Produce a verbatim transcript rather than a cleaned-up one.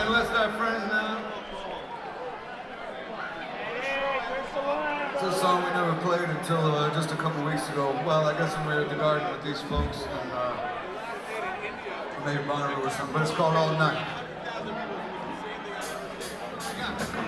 playing West Side Friends now. It's a song we never played until uh, just a couple weeks ago. Well, I guess when we were at the Garden with these folks and uh, maybe Bonnaroo or something, but it's called All Night.